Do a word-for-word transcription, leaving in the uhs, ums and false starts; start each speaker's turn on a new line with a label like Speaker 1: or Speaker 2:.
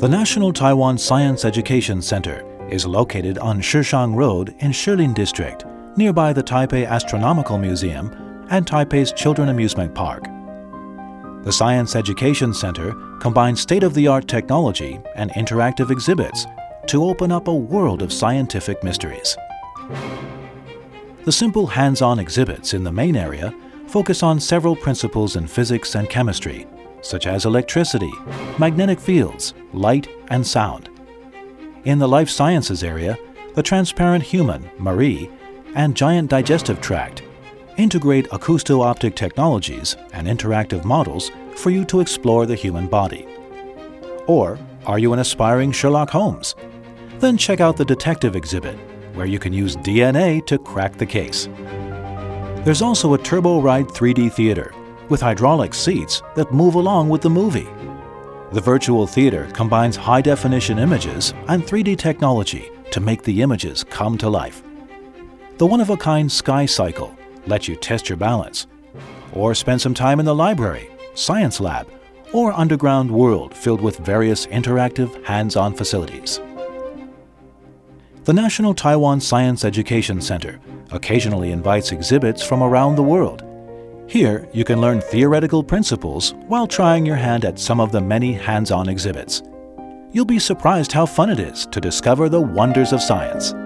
Speaker 1: The National Taiwan Science Education Center is located on Shishang Road in Shilin District, nearby the Taipei Astronomical Museum and Taipei's Children Amusement Park. The Science Education Center combines state-of-the-art technology and interactive exhibits to open up a world of scientific mysteries. The simple hands-on exhibits in the main area focus on several principles in physics and chemistry, such as electricity, magnetic fields, light, and sound. In the life sciences area, the transparent human, Marie, and giant digestive tract integrate acousto-optic technologies and interactive models for you to explore the human body. Or, are you an aspiring Sherlock Holmes? Then check out the detective exhibit, where you can use D N A to crack the case. There's also a Turbo Ride three D theater with hydraulic seats that move along with the movie. The virtual theater combines high-definition images and three D technology to make the images come to life. The one-of-a-kind Sky Cycle lets you test your balance, or spend some time in the library, science lab, or underground world filled with various interactive hands-on facilities. The National Taiwan Science Education Center occasionally invites exhibits from around the world. Here, you can learn theoretical principles while trying your hand at some of the many hands-on exhibits. You'll be surprised how fun it is to discover the wonders of science.